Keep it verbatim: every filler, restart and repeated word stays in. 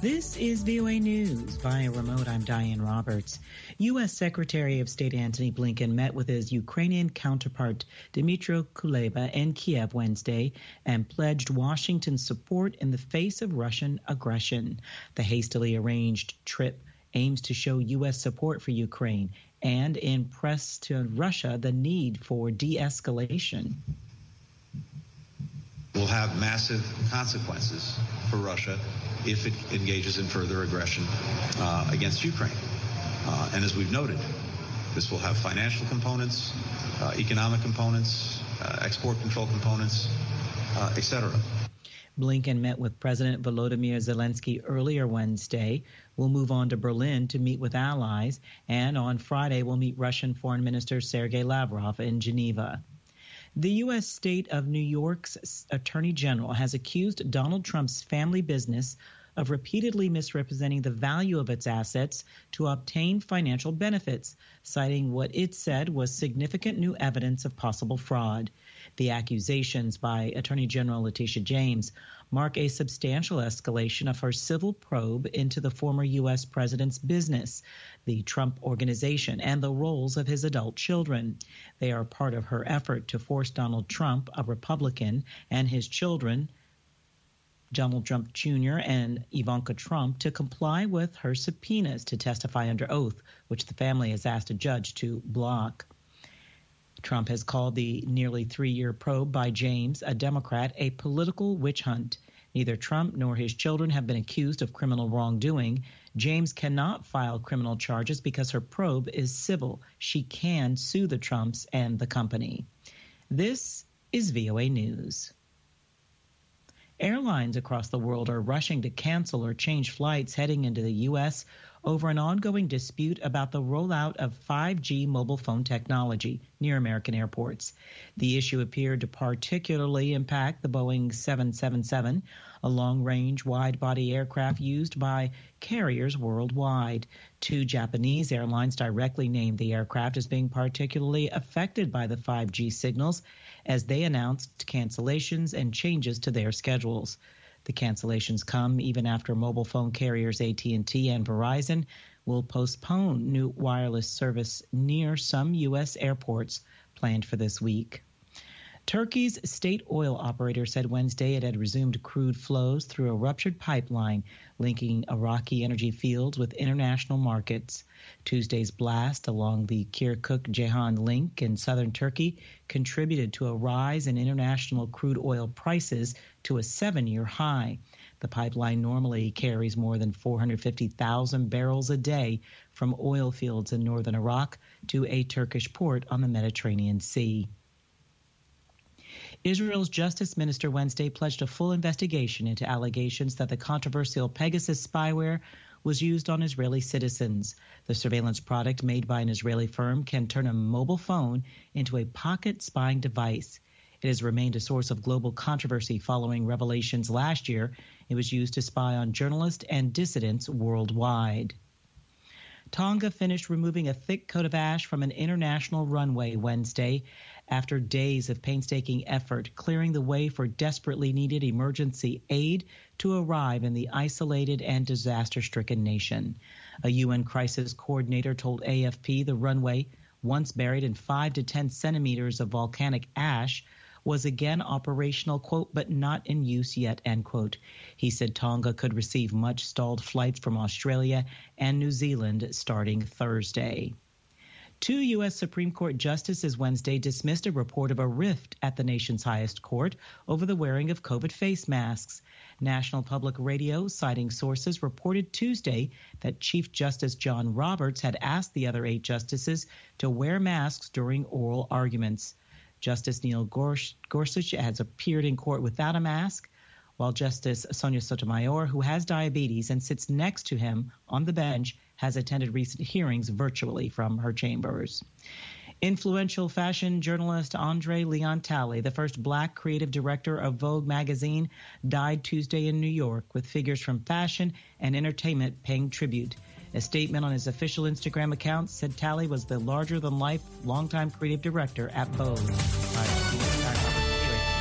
This is V O A News. Via remote, I'm Diane Roberts. U S. Secretary of State Antony Blinken met with his Ukrainian counterpart Dmytro Kuleba in Kiev Wednesday and pledged Washington's support in the face of Russian aggression. The hastily arranged trip aims to show U S support for Ukraine and impress to Russia the need for de-escalation. Will have massive consequences for Russia if it engages in further aggression uh, against Ukraine. Uh, and as we've noted, this will have financial components, uh, economic components, uh, export control components, uh, et cetera. Blinken met with President Volodymyr Zelensky earlier Wednesday. Will move on to Berlin to meet with allies, and on Friday will meet Russian Foreign Minister Sergei Lavrov in Geneva. The U S state of New York's Attorney General has accused Donald Trump's family business of repeatedly misrepresenting the value of its assets to obtain financial benefits, citing what it said was significant new evidence of possible fraud. The accusations by Attorney General Letitia James mark a substantial escalation of her civil probe into the former U S president's business, the Trump Organization, and the roles of his adult children. They are part of her effort to force Donald Trump, a Republican, and his children, Donald Trump Junior and Ivanka Trump, to comply with her subpoenas to testify under oath, which the family has asked a judge to block. Trump has called the nearly three-year probe by James, a Democrat, a political witch hunt. Neither Trump nor his children have been accused of criminal wrongdoing. James cannot file criminal charges because her probe is civil. She can sue the Trumps and the company. This is V O A News. Airlines across the world are rushing to cancel or change flights heading into the U S over an ongoing dispute about the rollout of five G mobile phone technology near American airports. The issue appeared to particularly impact the Boeing seven seventy-seven, a long-range, wide-body aircraft used by carriers worldwide. Two Japanese airlines directly named the aircraft as being particularly affected by the five G signals as they announced cancellations and changes to their schedules. The cancellations come even after mobile phone carriers A T and T and Verizon will postpone new wireless service near some U S airports planned for this week. Turkey's state oil operator said Wednesday it had resumed crude flows through a ruptured pipeline linking Iraqi energy fields with international markets. Tuesday's blast along the Kirkuk-Ceyhan link in southern Turkey contributed to a rise in international crude oil prices to a seven-year high. The pipeline normally carries more than four hundred fifty thousand barrels a day from oil fields in northern Iraq to a Turkish port on the Mediterranean Sea. Israel's Justice Minister Wednesday pledged a full investigation into allegations that the controversial Pegasus spyware was used on Israeli citizens. The surveillance product made by an Israeli firm can turn a mobile phone into a pocket spying device. It has remained a source of global controversy following revelations last year it was used to spy on journalists and dissidents worldwide. Tonga finished removing a thick coat of ash from an international runway Wednesday after days of painstaking effort clearing the way for desperately needed emergency aid to arrive in the isolated and disaster-stricken nation. A U N crisis coordinator told A F P the runway, once buried in five to ten centimeters of volcanic ash, was again operational, quote, but not in use yet, end quote. He said Tonga could receive much stalled flights from Australia and New Zealand starting Thursday. Two U S. Supreme Court justices Wednesday dismissed a report of a rift at the nation's highest court over the wearing of COVID face masks. National Public Radio, citing sources, reported Tuesday that Chief Justice John Roberts had asked the other eight justices to wear masks during oral arguments. Justice Neil Gorsuch has appeared in court without a mask, while Justice Sonia Sotomayor, who has diabetes and sits next to him on the bench, has attended recent hearings virtually from her chambers. Influential fashion journalist Andre Leon Talley, the first black creative director of Vogue magazine, died Tuesday in New York, with figures from fashion and entertainment paying tribute. A statement on his official Instagram account said Talley was the larger-than-life longtime creative director at Vogue.